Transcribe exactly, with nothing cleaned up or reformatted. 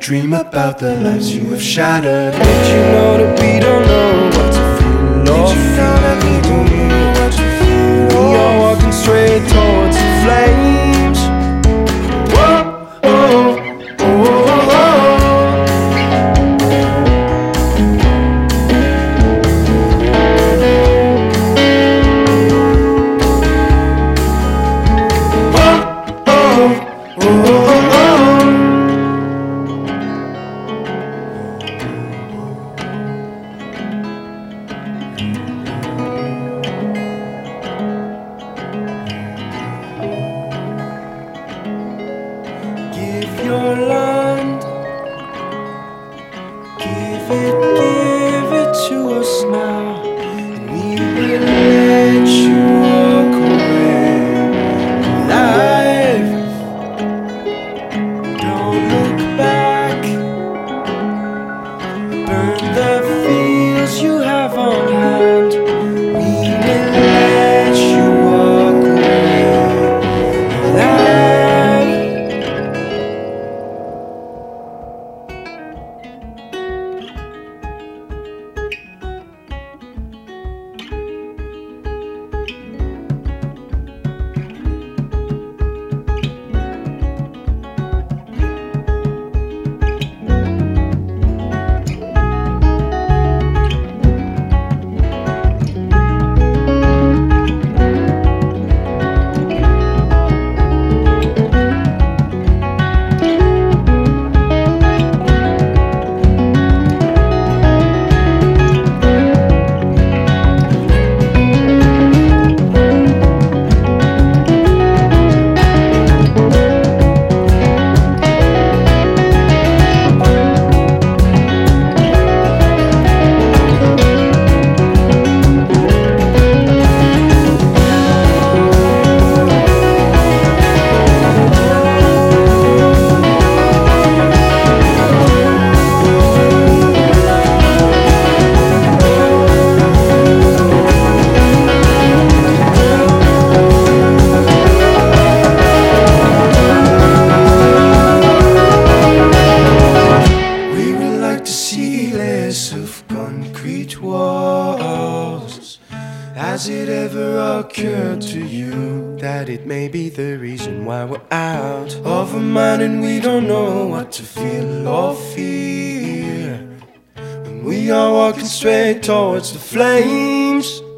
dream about the lives you have shattered. Did you know that we don't know what to feel or Did you know that we don't know what to feel? We are walking straight towards the flames. Whoa, oh, oh, oh, oh. Give your land, give it, give it to us now, and we will let you walk away alive. Don't look back, burn the fields you have on hand. We will let you walk away alive. Of concrete walls. Has it ever occurred to you that it may be the reason why we're out of our mind and we don't know what to feel or fear when we are walking straight towards the flames?